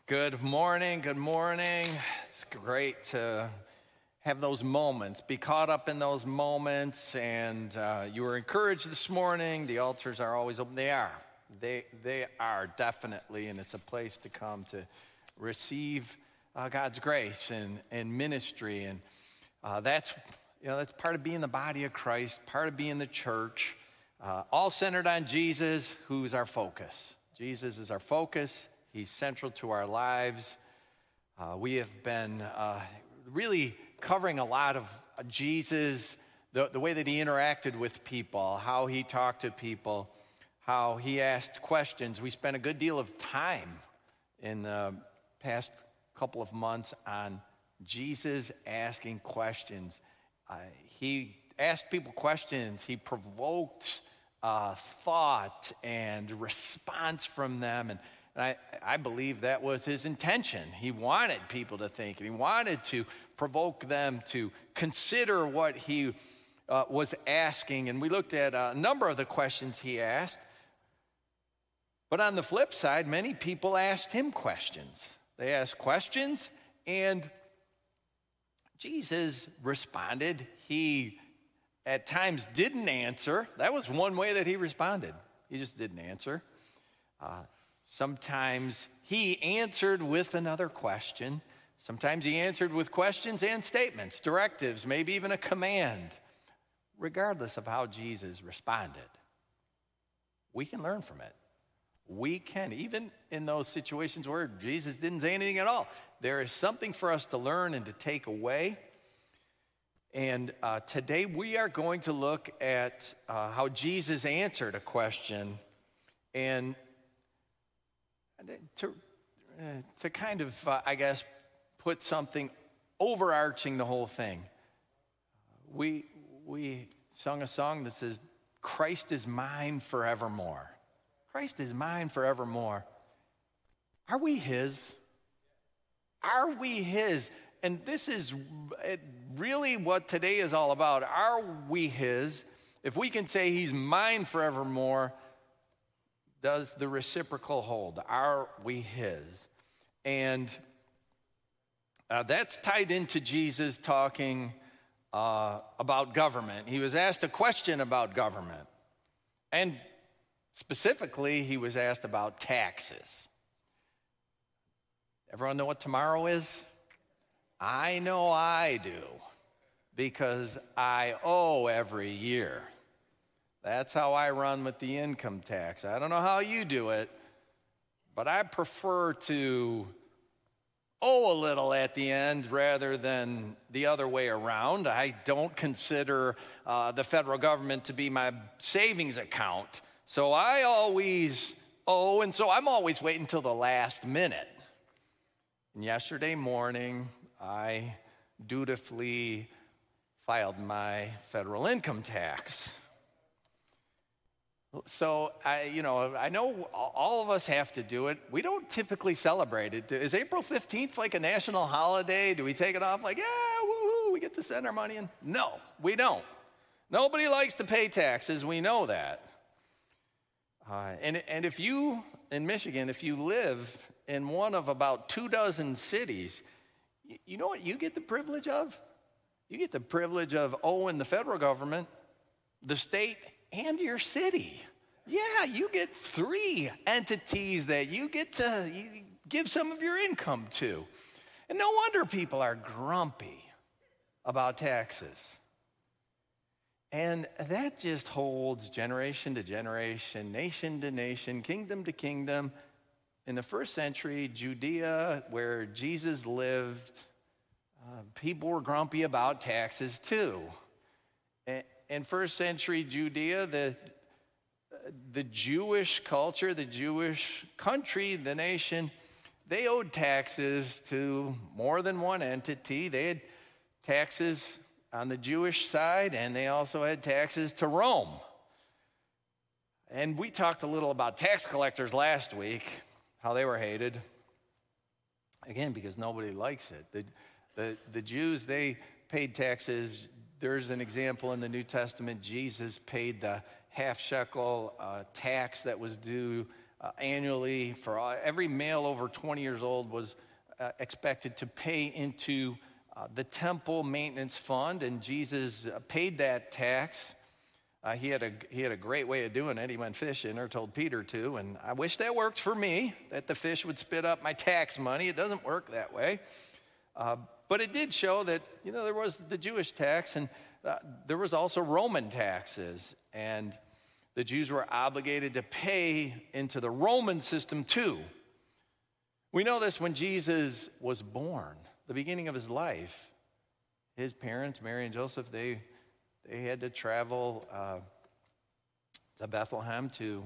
Good morning, good morning. It's great to have those moments, be caught up in those moments, and you were encouraged this morning. The altars are always open. They are. They are definitely, and it's a place to come to receive God's grace and ministry, and that's part of being the body of Christ, part of being the church, all centered on Jesus, who's our focus. Jesus is our focus. He's central to our lives. We have been really covering a lot of Jesus, the way that he interacted with people, how he talked to people, how he asked questions. We spent a good deal of time in the past couple of months on Jesus asking questions. He asked people questions. He provoked thought and response from them, and I believe that was his intention. He wanted people to think, and he wanted to provoke them to consider what he was asking. And we looked at a number of the questions he asked. But on the flip side, many people asked him questions. They asked questions, and Jesus responded. He, at times, didn't answer. That was one way that he responded. He just didn't answer. Sometimes he answered with another question. Sometimes he answered with questions and statements, directives, maybe even a command. Regardless of how Jesus responded, we can learn from it. We can, even in those situations where Jesus didn't say anything at all, there is something for us to learn and to take away. And today we are going to look at how Jesus answered a question, and to kind of, put something overarching the whole thing. We sung a song that says, Christ is mine forevermore. Christ is mine forevermore. Are we his? Are we his? And this is really what today is all about. Are we his? If we can say he's mine forevermore, does the reciprocal hold? Are we his? And that's tied into Jesus talking about government. He was asked a question about government. And specifically, he was asked about taxes. Everyone know what tomorrow is? I know I do, because I owe every year. That's how I run with the income tax. I don't know how you do it, but I prefer to owe a little at the end rather than the other way around. I don't consider the federal government to be my savings account, so I always owe, and so I'm always waiting until the last minute. And yesterday morning, I dutifully filed my federal income tax. So, I know all of us have to do it. We don't typically celebrate it. Is April 15th like a national holiday? Do we take it off like, yeah, woohoo, we get to send our money in? No, we don't. Nobody likes to pay taxes. We know that. And if you, in Michigan, if you live in one of about 24 cities, you know what you get the privilege of? You get the privilege of owing the federal government, the state, and your city. Yeah, you get 3 entities that you get to give some of your income to. And no wonder people are grumpy about taxes. And that just holds generation to generation, nation to nation, kingdom to kingdom. In the first century, Judea, where Jesus lived, people were grumpy about taxes too. In first century Judea, the Jewish culture, the Jewish country, the nation, they owed taxes to more than one entity. They had taxes on the Jewish side, and they also had taxes to Rome. And we talked a little about tax collectors last week, how they were hated. Again, because nobody likes it. The Jews, they paid taxes. There's an example in the New Testament. Jesus paid the half shekel tax that was due annually for every male over 20 years old was expected to pay into the temple maintenance fund, and Jesus paid that tax. He had a great way of doing it. He went fishing, or told Peter to, and I wish that worked for me, that the fish would spit up my tax money. It doesn't work that way. But it did show that, there was the Jewish tax, and there was also Roman taxes, and the Jews were obligated to pay into the Roman system too. We know this when Jesus was born, the beginning of his life. His parents, Mary and Joseph, they had to travel to Bethlehem to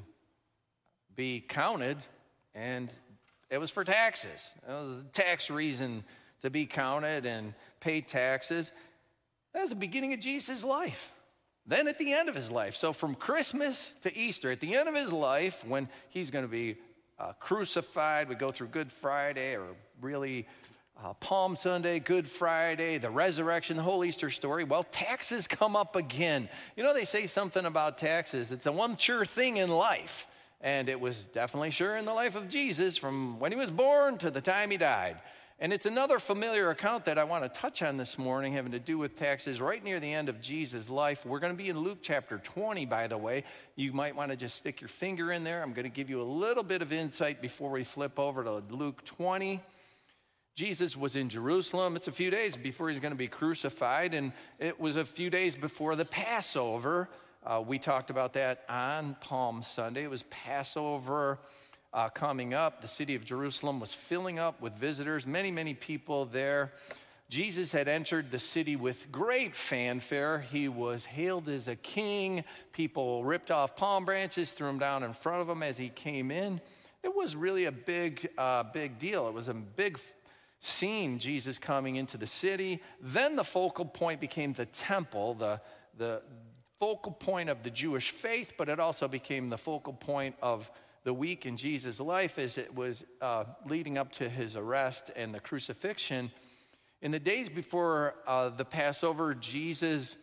be counted, and it was for taxes. It was a tax reason to be counted and pay taxes. That was the beginning of Jesus' life. Then at the end of his life, so from Christmas to Easter, at the end of his life, when he's going to be crucified, we go through Good Friday, or really Palm Sunday, Good Friday, the resurrection, the whole Easter story. Well, taxes come up again. They say something about taxes. It's the one sure thing in life. And it was definitely sure in the life of Jesus from when he was born to the time he died. And it's another familiar account that I want to touch on this morning, having to do with taxes right near the end of Jesus' life. We're going to be in Luke chapter 20, by the way. You might want to just stick your finger in there. I'm going to give you a little bit of insight before we flip over to Luke 20. Jesus was in Jerusalem. It's a few days before he's going to be crucified, and it was a few days before the Passover. We talked about that on Palm Sunday. It was Passover coming up. The city of Jerusalem was filling up with visitors, many, many people there. Jesus had entered the city with great fanfare. He was hailed as a king. People ripped off palm branches, threw them down in front of him as he came in. It was really a big deal. It was a big scene, Jesus coming into the city. Then the focal point became the temple, the focal point of the Jewish faith, but it also became the focal point of the week in Jesus' life as it was leading up to his arrest and the crucifixion. In the days before the Passover, Jesus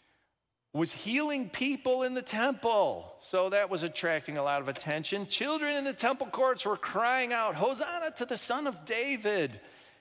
was healing people in the temple. So that was attracting a lot of attention. Children in the temple courts were crying out, "Hosanna to the Son of David."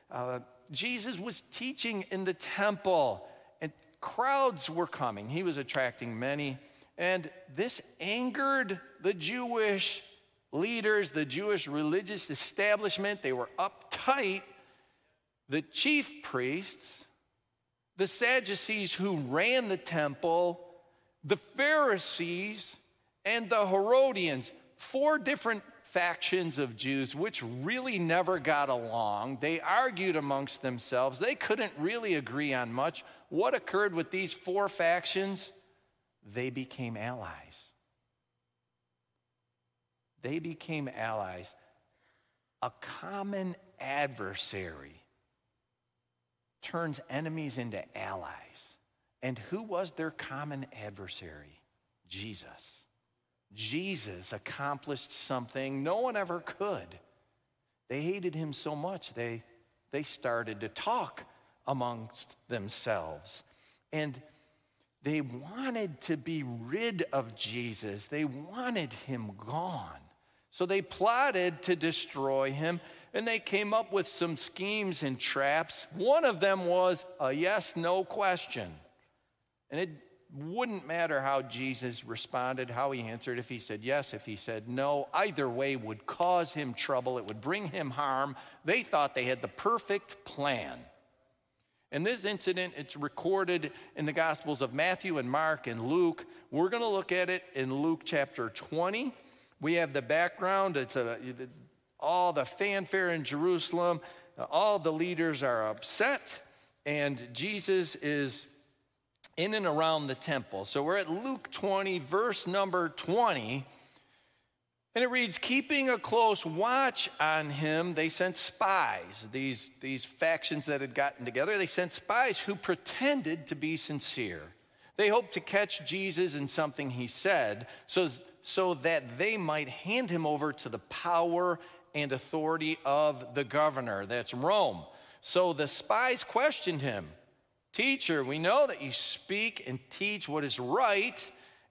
Jesus was teaching in the temple, and crowds were coming. He was attracting many. And this angered the Jewish leaders, the Jewish religious establishment. They were uptight. The chief priests, the Sadducees who ran the temple, the Pharisees, and the Herodians, 4 different factions of Jews which really never got along. They argued amongst themselves. They couldn't really agree on much. What occurred with these 4 factions? They became allies. They became allies. A common adversary turns enemies into allies. And who was their common adversary? Jesus. Jesus accomplished something no one ever could. They hated him so much, they started to talk amongst themselves. And they wanted to be rid of Jesus. They wanted him gone. So they plotted to destroy him, and they came up with some schemes and traps. One of them was a yes-no question. And it wouldn't matter how Jesus responded, how he answered, if he said yes, if he said no. Either way would cause him trouble. It would bring him harm. They thought they had the perfect plan. And this incident, it's recorded in the Gospels of Matthew and Mark and Luke. We're going to look at it in Luke chapter 20. We have the background. It's all the fanfare in Jerusalem. All the leaders are upset, and Jesus is in and around the temple. So we're at Luke 20, verse number 20. And it reads, keeping a close watch on him, they sent spies. These factions that had gotten together, they sent spies who pretended to be sincere. They hoped to catch Jesus in something he said so that they might hand him over to the power and authority of the governor. That's Rome. So the spies questioned him. Teacher, we know that you speak and teach what is right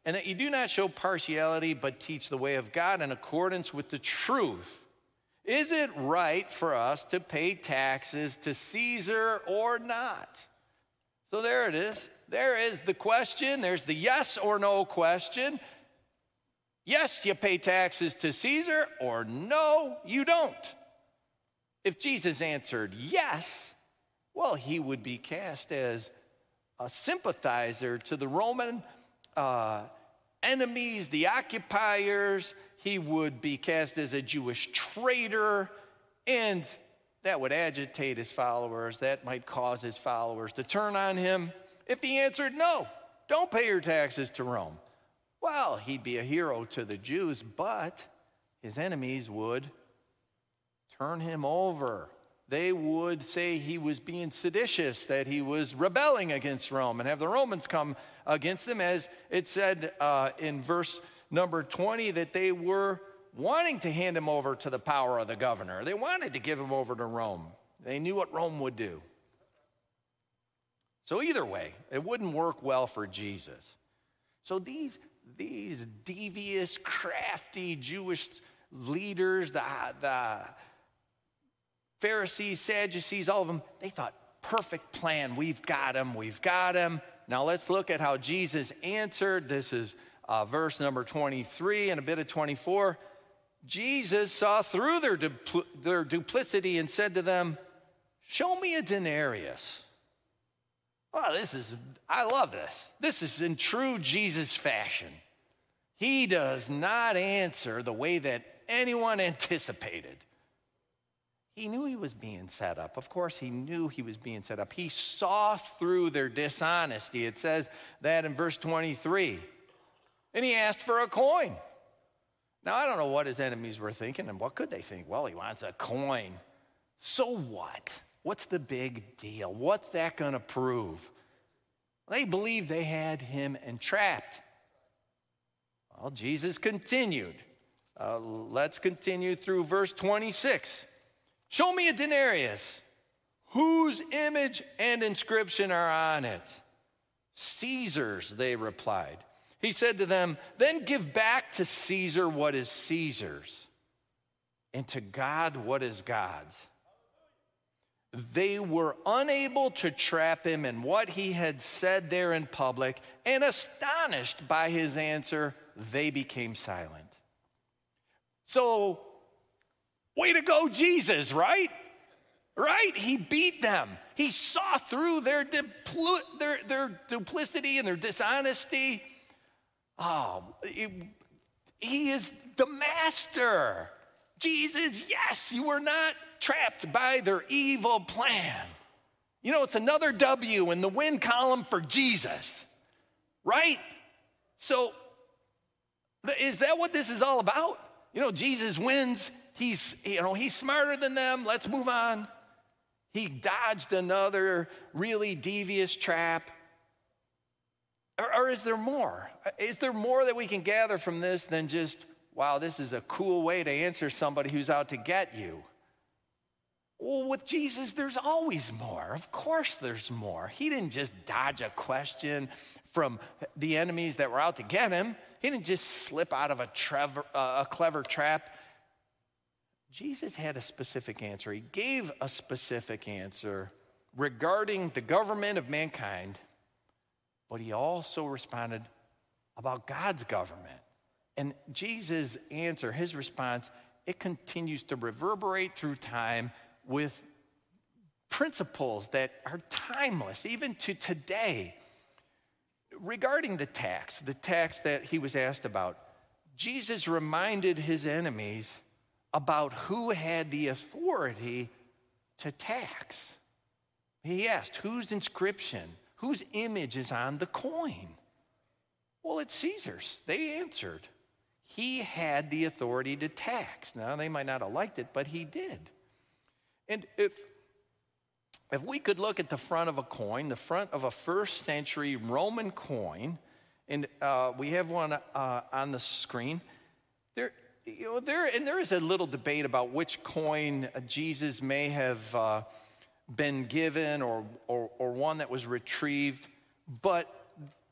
and that you do not show partiality, but teach the way of God in accordance with the truth. Is it right for us to pay taxes to Caesar or not? So there it is. There is the question. There's the yes or no question. Yes, you pay taxes to Caesar, or no, you don't. If Jesus answered yes, well, he would be cast as a sympathizer to the Roman enemies, the occupiers. He would be cast as a Jewish traitor, and that would agitate his followers. That might cause his followers to turn on him. If he answered no, don't pay your taxes to Rome, well, he'd be a hero to the Jews, but his enemies would turn him over. They would say he was being seditious, that he was rebelling against Rome, and have the Romans come against him, as it said in verse number 20, that they were wanting to hand him over to the power of the governor. They wanted to give him over to Rome. They knew what Rome would do. So either way, it wouldn't work well for Jesus. So these devious, crafty Jewish leaders, the Pharisees, Sadducees, all of them, they thought, perfect plan, we've got him. Now let's look at how Jesus answered. This is verse number 23 and a bit of 24. Jesus saw through their duplicity and said to them, show me a denarius. Well, I love this. This is in true Jesus fashion. He does not answer the way that anyone anticipated. He knew he was being set up. Of course, he knew he was being set up. He saw through their dishonesty. It says that in verse 23. And he asked for a coin. Now, I don't know what his enemies were thinking, and what could they think? Well, he wants a coin. So what? What's the big deal? What's that going to prove? They believed they had him entrapped. Well, Jesus continued. Let's continue through verse 26. Show me a denarius. Whose image and inscription are on it? Caesar's, they replied. He said to them, then give back to Caesar what is Caesar's, and to God what is God's. They were unable to trap him in what he had said there in public, and astonished by his answer, they became silent. So, way to go, Jesus, right? Right? He beat them. He saw through their duplicity and their dishonesty. Oh, he is the master. Jesus, yes, you were not trapped by their evil plan. You know, it's another W in the win column for Jesus, right? So, is that what this is all about? You know, Jesus wins. He's smarter than them. Let's move on. He dodged another really devious trap. Or is there more? Is there more that we can gather from this than just, wow, this is a cool way to answer somebody who's out to get you? Well, with Jesus, there's always more. Of course there's more. He didn't just dodge a question from the enemies that were out to get him. He didn't just slip out of a clever trap. Jesus had a specific answer. He gave a specific answer regarding the government of mankind, but he also responded about God's government. And Jesus' answer, his response, it continues to reverberate through time with principles that are timeless, even to today. Regarding the tax that he was asked about, Jesus reminded his enemies about who had the authority to tax. He asked, whose inscription, whose image is on the coin? Well, it's Caesar's. They answered. He had the authority to tax. Now, they might not have liked it, but he did. And if we could look at the front of a coin, the front of a first century Roman coin, and we have one on the screen, there is a little debate about which coin Jesus may have been given or one that was retrieved, but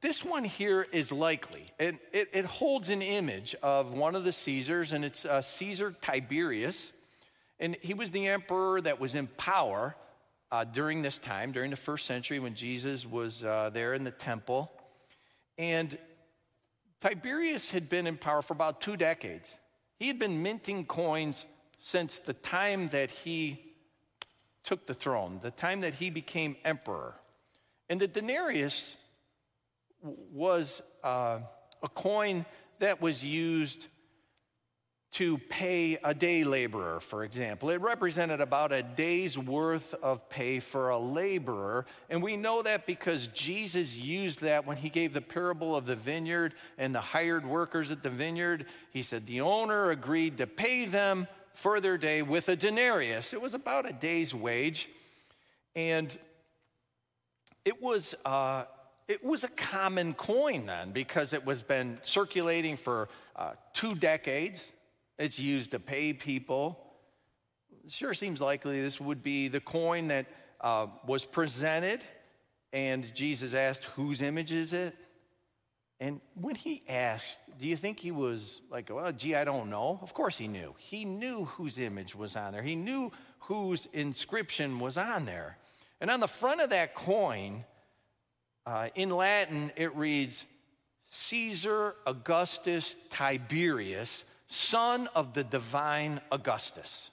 this one here is likely. It holds an image of one of the Caesars, and it's Caesar Tiberius. And he was the emperor that was in power during this time, during the first century when Jesus was there in the temple. And Tiberius had been in power for about 2 decades. He had been minting coins since the time that he took the throne, the time that he became emperor. And the denarius was a coin that was used to pay a day laborer, for example. It represented about a day's worth of pay for a laborer. And we know that because Jesus used that when he gave the parable of the vineyard and the hired workers at the vineyard. He said the owner agreed to pay them for their day with a denarius. It was about a day's wage. And it was a common coin then because it was been circulating for 2 decades. It's used to pay people. It sure seems likely this would be the coin that was presented, and Jesus asked, whose image is it? And when he asked, do you think he was like, well, gee, I don't know? Of course he knew. He knew whose image was on there. He knew whose inscription was on there. And on the front of that coin, in Latin, it reads, Caesar Augustus Tiberius, son of the divine Augustus.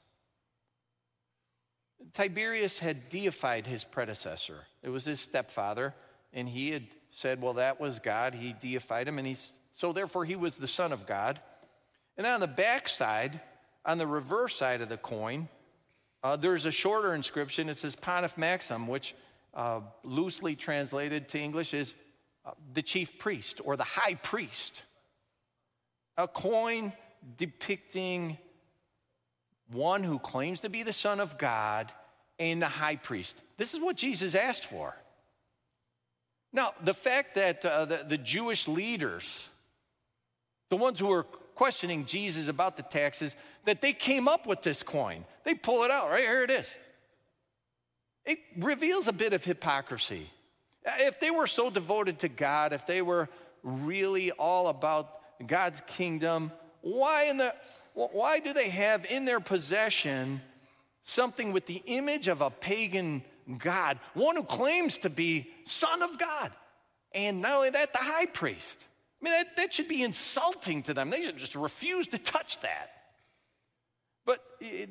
Tiberius had deified his predecessor. It was his stepfather, and he had said, well, that was God. He deified him, and so therefore he was the son of God. And on the back side, on the reverse side of the coin, there's a shorter inscription. It says Pontiff Maxim, which loosely translated to English is the chief priest or the high priest. A coin depicting one who claims to be the Son of God and the high priest. This is what Jesus asked for. Now, the fact that the Jewish leaders, the ones who were questioning Jesus about the taxes, that they came up with this coin. They pull it out, right? Here it is. It reveals a bit of hypocrisy. If they were so devoted to God, if they were really all about God's kingdom, why do they have in their possession something with the image of a pagan god, one who claims to be Son of God? And not only that, the high priest. I mean, that should be insulting to them. They should just refuse to touch that. But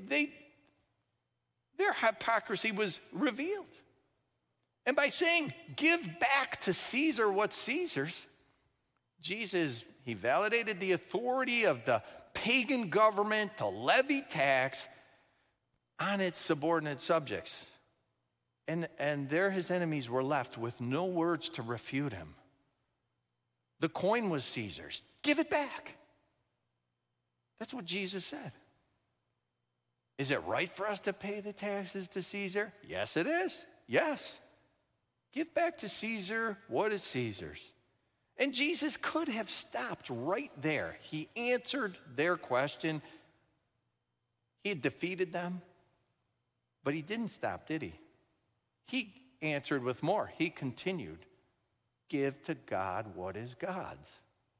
their hypocrisy was revealed. And by saying, give back to Caesar what's Caesar's, Jesus, he validated the authority of the pagan government to levy tax on its subordinate subjects. And there his enemies were left with no words to refute him. The coin was Caesar's. Give it back. That's what Jesus said. Is it right for us to pay the taxes to Caesar? Yes, it is. Yes. Give back to Caesar what is Caesar's. And Jesus could have stopped right there. He answered their question. He had defeated them, but he didn't stop, did he? He answered with more. He continued, give to God what is God's.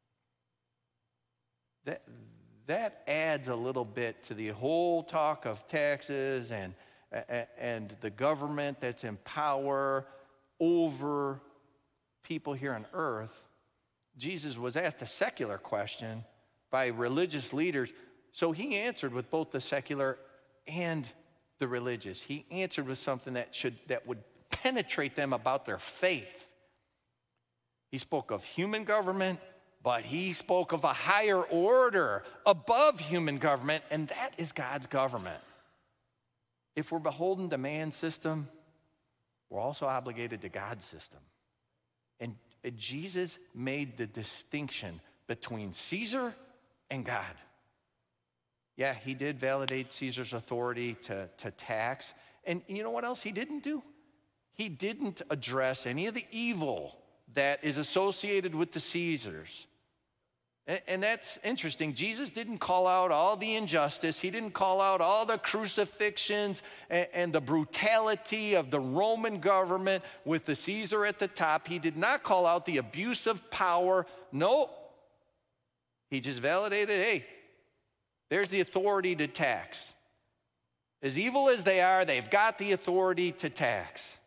That adds a little bit to the whole talk of taxes and the government that's in power over people here on earth. Jesus was asked a secular question by religious leaders, so he answered with both the secular and the religious. He answered with something that would penetrate them about their faith. He spoke of human government, but he spoke of a higher order above human government, and that is God's government. If we're beholden to man's system, we're also obligated to God's system. And Jesus made the distinction between Caesar and God. Yeah, he did validate Caesar's authority to tax. And you know what else he didn't do? He didn't address any of the evil that is associated with the Caesars. And that's interesting. Jesus didn't call out all the injustice. He didn't call out all the crucifixions and the brutality of the Roman government with the Caesar at the top. He did not call out the abuse of power. No. He just validated, hey, there's the authority to tax. As evil as they are, they've got the authority to tax.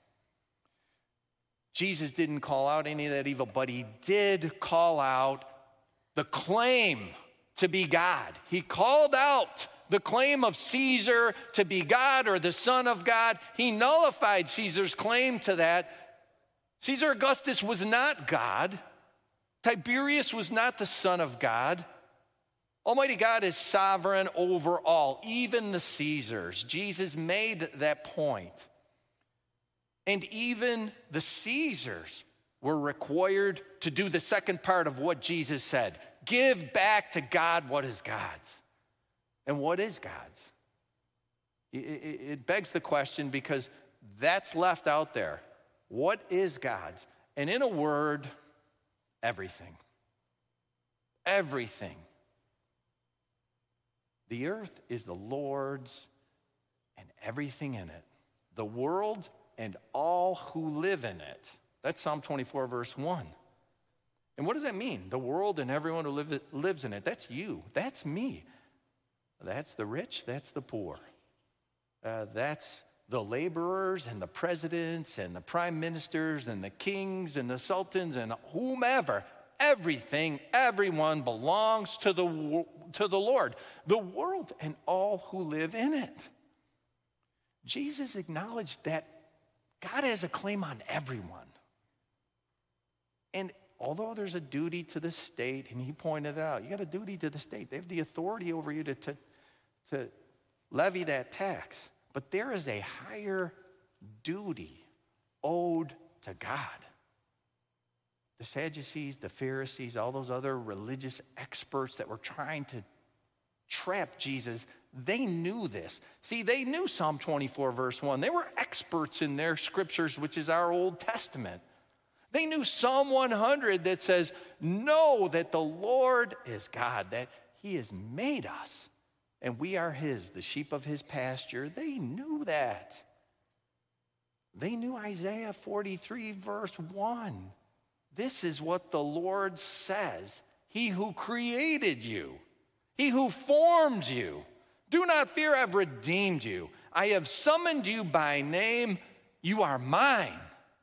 Jesus didn't call out any of that evil, but he did call out the claim to be God. He called out the claim of Caesar to be God or the Son of God. He nullified Caesar's claim to that. Caesar Augustus was not God. Tiberius was not the Son of God. Almighty God is sovereign over all, even the Caesars. Jesus made that point. And even the Caesars were required to do the second part of what Jesus said. Give back to God what is God's. And what is God's? It begs the question because that's left out there. What is God's? And in a word, everything. Everything. The earth is the Lord's and everything in it. The world and all who live in it. That's Psalm 24, verse 1. And what does that mean? The world and everyone who lives in it. That's you. That's me. That's the rich. That's the poor. That's the laborers and the presidents and the prime ministers and the kings and the sultans and whomever. Everything, everyone belongs to the Lord. The world and all who live in it. Jesus acknowledged that God has a claim on everyone. And although there's a duty to the state, and he pointed out, you got a duty to the state. They have the authority over you to levy that tax. But there is a higher duty owed to God. The Sadducees, the Pharisees, all those other religious experts that were trying to trap Jesus, they knew this. See, they knew Psalm 24, verse 1. They were experts in their scriptures, which is our Old Testament. They knew Psalm 100 that says, know that the Lord is God, that he has made us, and we are his, the sheep of his pasture. They knew that. They knew Isaiah 43, verse 1. This is what the Lord says. He who created you, he who formed you. Do not fear, I've redeemed you. I have summoned you by name. You are mine.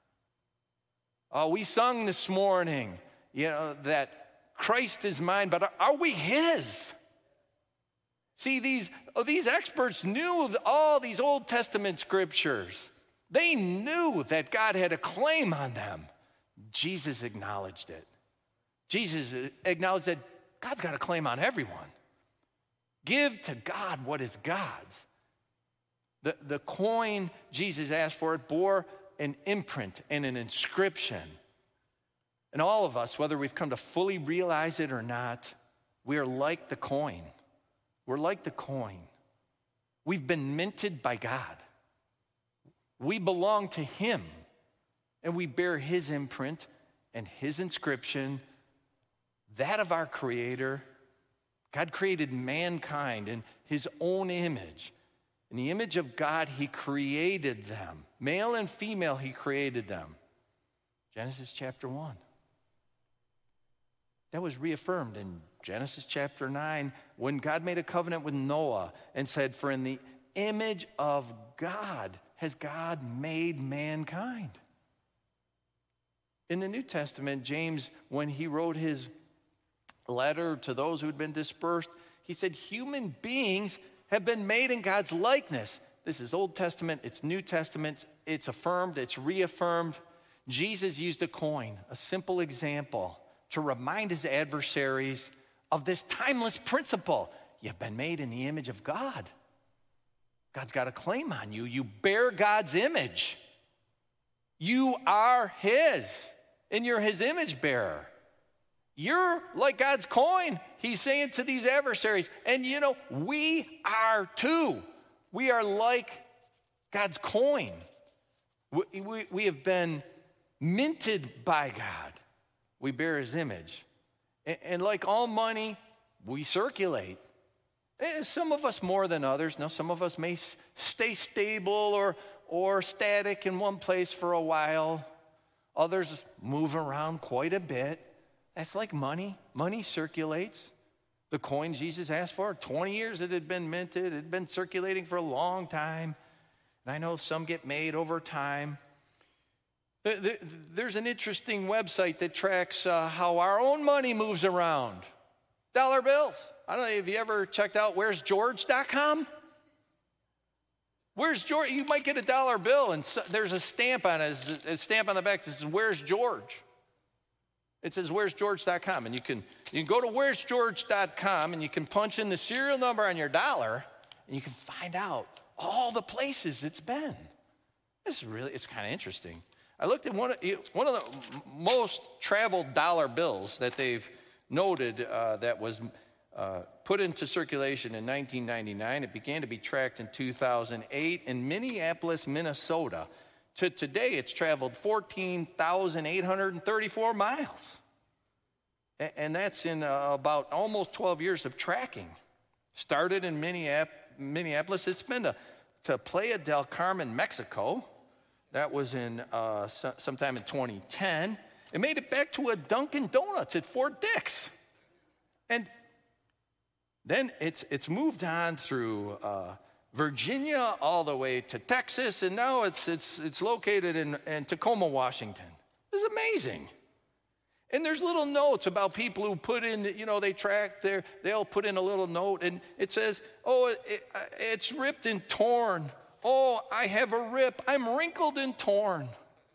Oh, we sung this morning, that Christ is mine, but are we his? See, these experts knew all these Old Testament scriptures. They knew that God had a claim on them. Jesus acknowledged it. Jesus acknowledged that God's got a claim on everyone. Give to God what is God's. The coin Jesus asked for, it bore an imprint and an inscription. And all of us, whether we've come to fully realize it or not, we are like the coin. We're like the coin. We've been minted by God. We belong to him, and we bear his imprint and his inscription, that of our Creator. God created mankind in his own image. In the image of God, he created them. Male and female, he created them. Genesis chapter 1. That was reaffirmed in Genesis chapter 9 when God made a covenant with Noah and said, for in the image of God has God made mankind. In the New Testament, James, when he wrote his letter to those who had been dispersed, he said, human beings have been made in God's likeness. This is Old Testament, it's New Testament, it's affirmed, it's reaffirmed. Jesus used a coin, a simple example, to remind his adversaries of this timeless principle. You've been made in the image of God. God's got a claim on you. You bear God's image. You are his, and you're his image bearer. You're like God's coin, he's saying to these adversaries. And we are too. We are like God's coin. We have been minted by God. We bear his image. And like all money, we circulate. Some of us more than others. Now, some of us may stay stable or static in one place for a while. Others move around quite a bit. That's like money. Money circulates. The coin Jesus asked for, 20 years it had been minted. It had been circulating for a long time. And I know some get made over time. There's an interesting website that tracks how our own money moves around. Dollar bills. I don't know if you ever checked out where'sgeorge.com. Where's George? You might get a dollar bill and there's a stamp on it. A stamp on the back that says, "Where's George?" It says where'sgeorge.com. And you can go to where'sgeorge.com and you can punch in the serial number on your dollar and you can find out all the places it's been. It's kind of interesting. I looked at one of the most traveled dollar bills that they've noted that was put into circulation in 1999. It began to be tracked in 2008 in Minneapolis, Minnesota. To today, it's traveled 14,834 miles. And that's in about almost 12 years of tracking. Started in Minneapolis. It's been to Playa del Carmen, Mexico. That was in sometime in 2010. It made it back to a Dunkin' Donuts at Fort Dix. And then it's moved on through Virginia all the way to Texas, and now it's located in Tacoma, Washington. This is amazing. And there's little notes about people who put in, they'll put in a little note, and it says, "Oh, it's ripped and torn. Oh, I have a rip. I'm wrinkled and torn."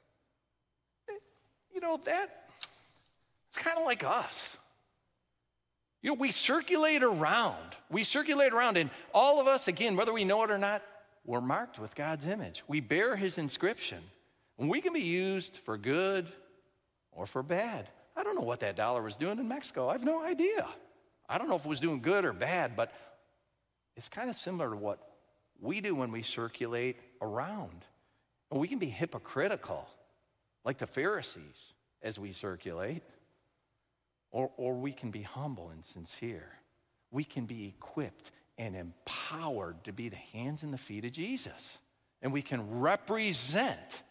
It's kind of like us. We circulate around. And all of us, again, whether we know it or not, we're marked with God's image. We bear his inscription. And we can be used for good or for bad. I don't know what that dollar was doing in Mexico. I have no idea. I don't know if it was doing good or bad, but it's kind of similar to what we do when we circulate around. And we can be hypocritical, like the Pharisees, as we circulate. Or we can be humble and sincere. We can be equipped and empowered to be the hands and the feet of Jesus. And we can represent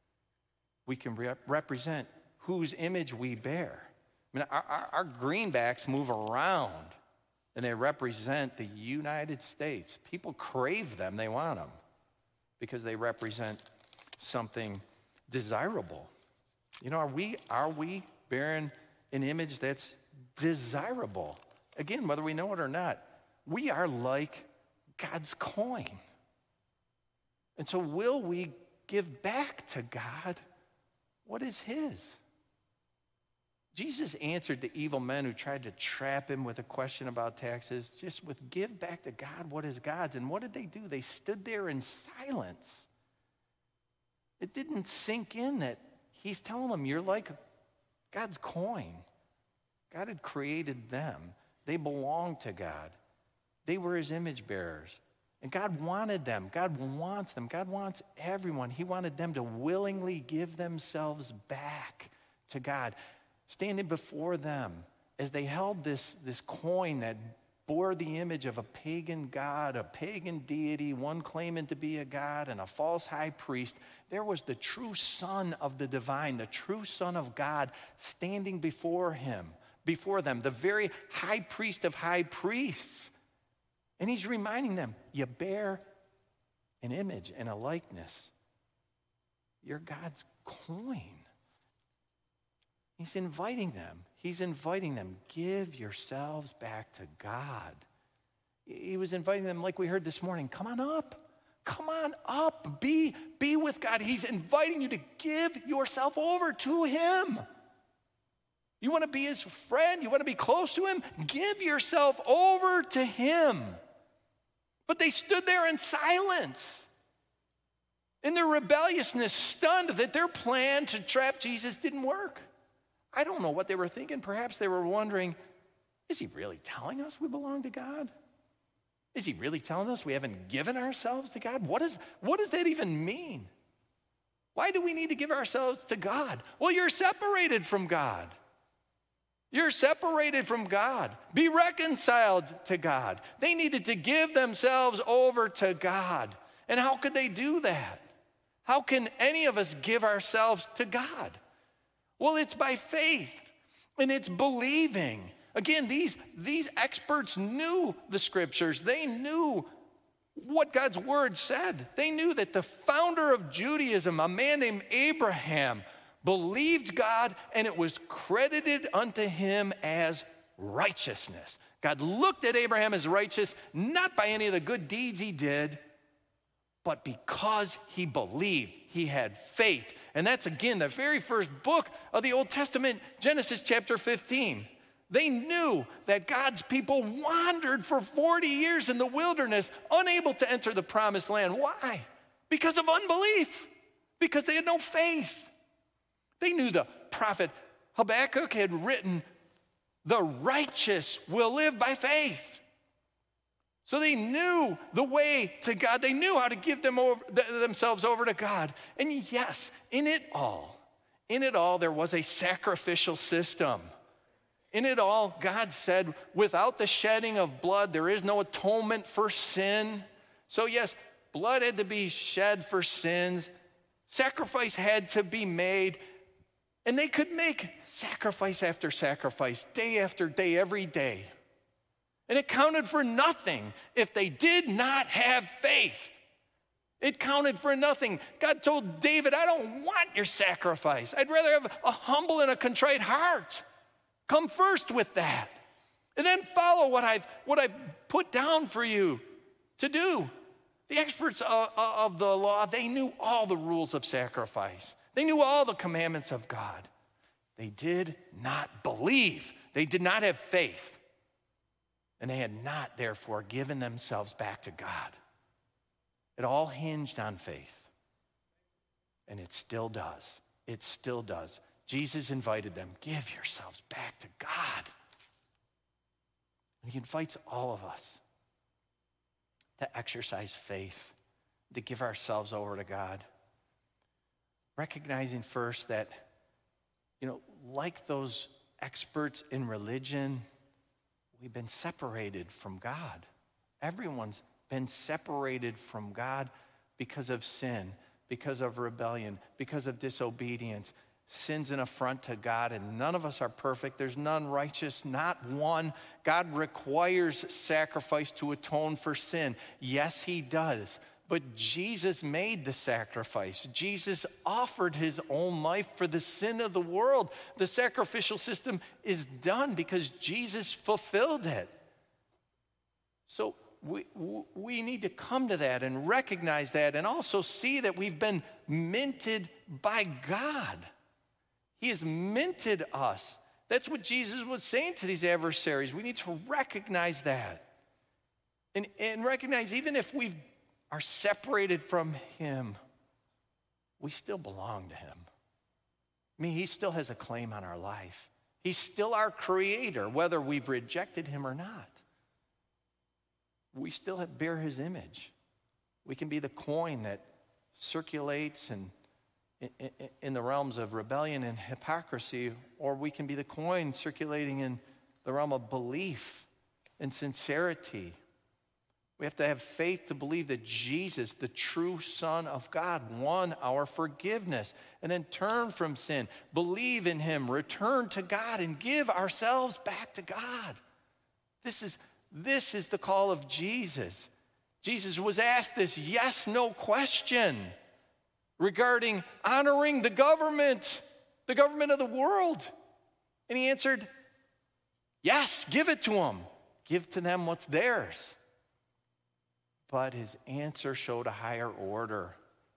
whose image we bear. I mean, our greenbacks move around, and they represent the United States. People crave them. They want them because they represent something desirable. Are we bearing an image that's desirable? Again, whether we know it or not, we are like God's coin. And so will we give back to God what is his? Jesus answered the evil men who tried to trap him with a question about taxes just with give back to God what is God's. And what did they do? They stood there in silence. It didn't sink in that he's telling them, you're like God's coin. God had created them. They belonged to God. They were his image bearers. And God wanted them. God wants them. God wants everyone. He wanted them to willingly give themselves back to God. Standing before them as they held this coin that bore the image of a pagan god, a pagan deity, one claiming to be a god, and a false high priest, there was the true Son of the divine, the true Son of God standing before them, the very high priest of high priests. And he's reminding them, you bear an image and a likeness. You're God's coin. He's inviting them, give yourselves back to God. He was inviting them, like we heard this morning, come on up, be with God. He's inviting you to give yourself over to him. You want to be his friend? You want to be close to him? Give yourself over to him. But they stood there in silence. In their rebelliousness, stunned that their plan to trap Jesus didn't work. I don't know what they were thinking. Perhaps they were wondering, is he really telling us we belong to God? Is he really telling us we haven't given ourselves to God? What does that even mean? Why do we need to give ourselves to God? Well, you're separated from God. You're separated from God. Be reconciled to God. They needed to give themselves over to God. And how could they do that? How can any of us give ourselves to God? Well, it's by faith, and it's believing. Again, these experts knew the scriptures. They knew what God's word said. They knew that the founder of Judaism, a man named Abraham, believed God, and it was credited unto him as righteousness. God looked at Abraham as righteous, not by any of the good deeds he did, but because he believed, he had faith. And that's, again, the very first book of the Old Testament, Genesis chapter 15. They knew that God's people wandered for 40 years in the wilderness, unable to enter the promised land. Why? Because of unbelief, because they had no faith. They knew the prophet Habakkuk had written, the righteous will live by faith. So they knew the way to God. They knew how to give themselves over to God. And yes, in it all, there was a sacrificial system. In it all, God said, without the shedding of blood, there is no atonement for sin. So yes, blood had to be shed for sins. Sacrifice had to be made. And they could make sacrifice after sacrifice, day after day, every day. And it counted for nothing if they did not have faith. It counted for nothing. God told David, I don't want your sacrifice. I'd rather have a humble and a contrite heart. Come first with that. And then follow what I've put down for you to do. The experts of the law, they knew all the rules of sacrifice. They knew all the commandments of God. They did not believe. They did not have faith. And they had not, therefore, given themselves back to God. It all hinged on faith. And it still does. It still does. Jesus invited them, give yourselves back to God. And he invites all of us to exercise faith, to give ourselves over to God. Recognizing first that, like those experts in religion, we've been separated from God. Everyone's been separated from God because of sin, because of rebellion, because of disobedience. Sin's an affront to God, and none of us are perfect. There's none righteous, not one. God requires sacrifice to atone for sin. Yes, he does. But Jesus made the sacrifice. Jesus offered his own life for the sin of the world. The sacrificial system is done because Jesus fulfilled it. So we need to come to that and recognize that, and also see that we've been minted by God. He has minted us. That's what Jesus was saying to these adversaries. We need to recognize that. And recognize, even if we are separated from him, we still belong to him. I mean, he still has a claim on our life. He's still our creator, whether we've rejected him or not. We still bear his image. We can be the coin that circulates and in the realms of rebellion and hypocrisy, or we can be the coin circulating in the realm of belief and sincerity. We have to have faith to believe that Jesus, the true Son of God, won our forgiveness, and then turn from sin, believe in him, return to God, and give ourselves back to God. This is the call of Jesus. Jesus was asked this yes-no question regarding honoring the government of the world. And he answered, yes, give it to them. Give to them what's theirs. But his answer showed a higher order.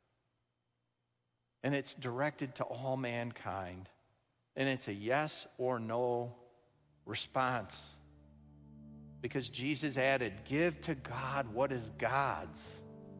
And it's directed to all mankind. And it's a yes or no response. Because Jesus added, give to God what is God's.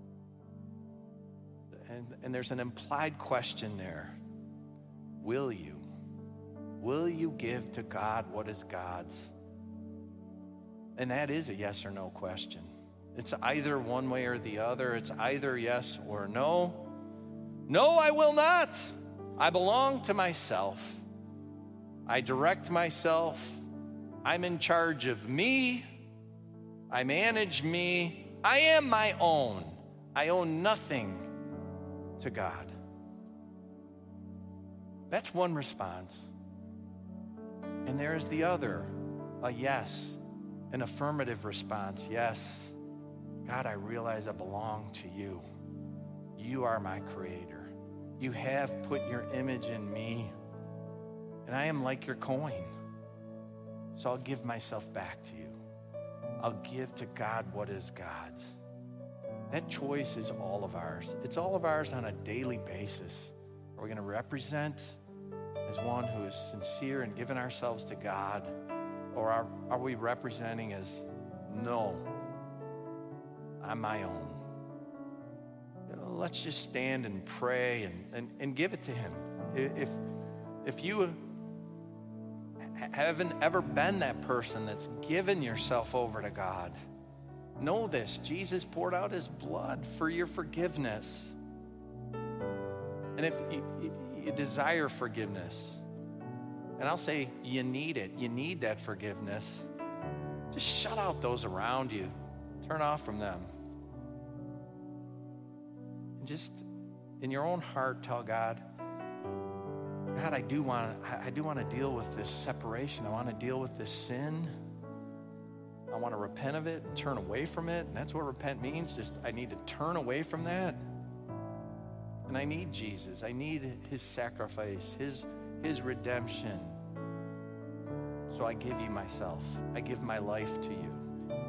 And there's an implied question there. Will you? Will you give to God what is God's? And that is a yes or no question. It's either one way or the other. It's either yes or no. No, I will not. I belong to myself. I direct myself. I'm in charge of me. I manage me. I am my own. I owe nothing to God. That's one response. And there is the other, a yes, an affirmative response. Yes, God, I realize I belong to you. You are my creator. You have put your image in me, and I am like your coin. So I'll give myself back to you. I'll give to God what is God's. That choice is all of ours. It's all of ours on a daily basis. Are we going to represent as one who is sincere and giving ourselves to God? Or are we representing as, no, I'm my own? Let's just stand and pray and give it to him. If you haven't ever been that person that's given yourself over to God, know this: Jesus poured out his blood for your forgiveness. And if you desire forgiveness, and I'll say you need it, you need that forgiveness, just shut out those around you. Turn off from them. And just in your own heart tell God, God, I do want to deal with this separation. I want to deal with this sin. I want to repent of it and turn away from it. And that's what repent means. Just I need to turn away from that. And I need Jesus. I need his sacrifice, his redemption. So I give you myself. I give my life to you.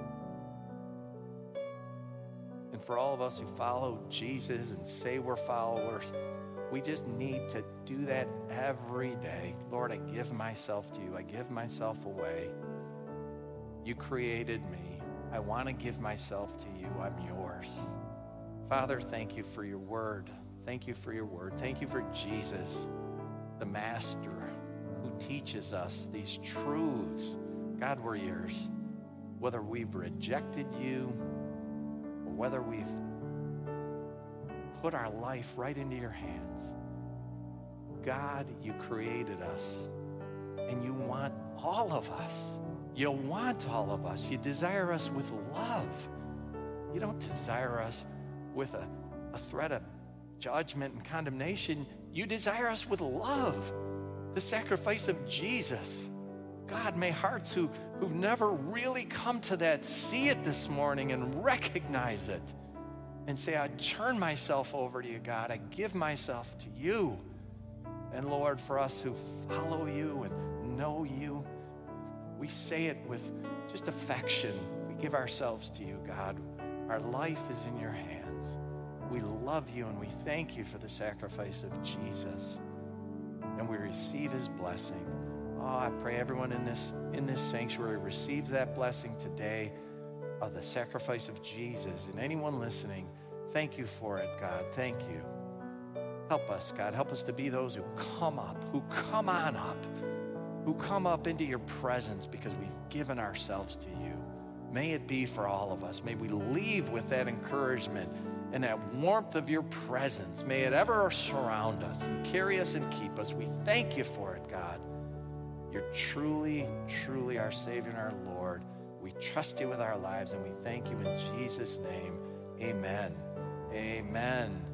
And for all of us who follow Jesus and say we're followers, we just need to do that every day. Lord, I give myself to you. I give myself away. You created me. I want to give myself to you. I'm yours. Father, thank you for your word. Thank you for your word. Thank you for Jesus, the master who teaches us these truths. God, we're yours. Whether we've rejected you or whether we've put our life right into your hands. God, you created us, and you want all of us. You want all of us. You desire us with love. You don't desire us with a threat of judgment and condemnation. You desire us with love, the sacrifice of Jesus. God, may hearts who've never really come to that see it this morning and recognize it and say, I turn myself over to you, God. I give myself to you. And Lord, for us who follow you and know you, we say it with just affection. We give ourselves to you, God. Our life is in your hands. We love you and we thank you for the sacrifice of Jesus. And we receive his blessing. Oh, I pray everyone in this sanctuary receives that blessing today of the sacrifice of Jesus. And anyone listening, thank you for it, God. Thank you. Help us, God. Help us to be those who come up, who come on up, who come up into your presence because we've given ourselves to you. May it be for all of us. May we leave with that encouragement and that warmth of your presence. May it ever surround us and carry us and keep us. We thank you for it, God. You're truly, truly our Savior and our Lord. We trust you with our lives, and we thank you in Jesus' name. Amen. Amen.